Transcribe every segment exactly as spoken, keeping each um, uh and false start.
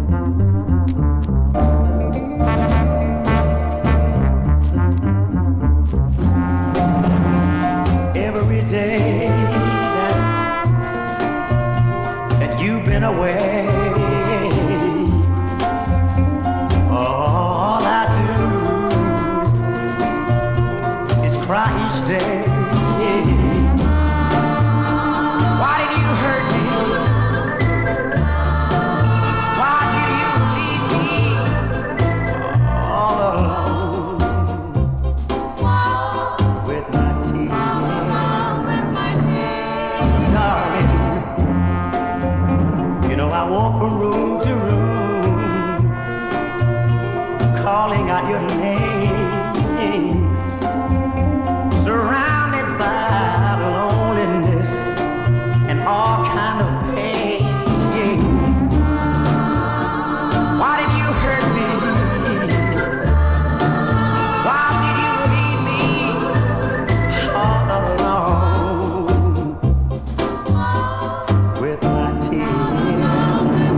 Every day that, that you've been away, all I do is cry each day. Why did you hurt me? Why did you leave me all alone with my tears? Darling, you know I walk from room to room, calling out your name, surrounded by loneliness and all kind of pain. Why did you hurt me? Why did you leave me all alone with my tears?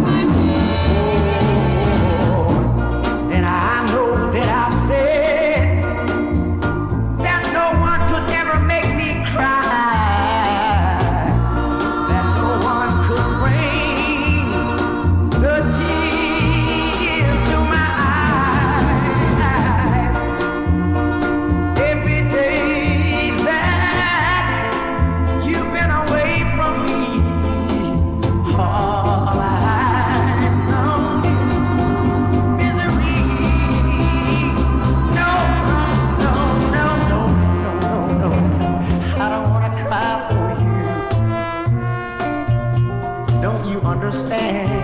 Oh, and I know that I've said that no one could ever make me cry, that no one could bring the tears to my eyes. Every day that you've been away from me, all I know is misery. No, no, no, no, no, no, no. I don't wanna cry for you. Don't you understand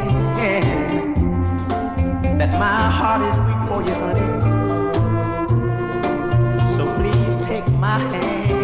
that my heart is weak for you, honey? So please take my hand.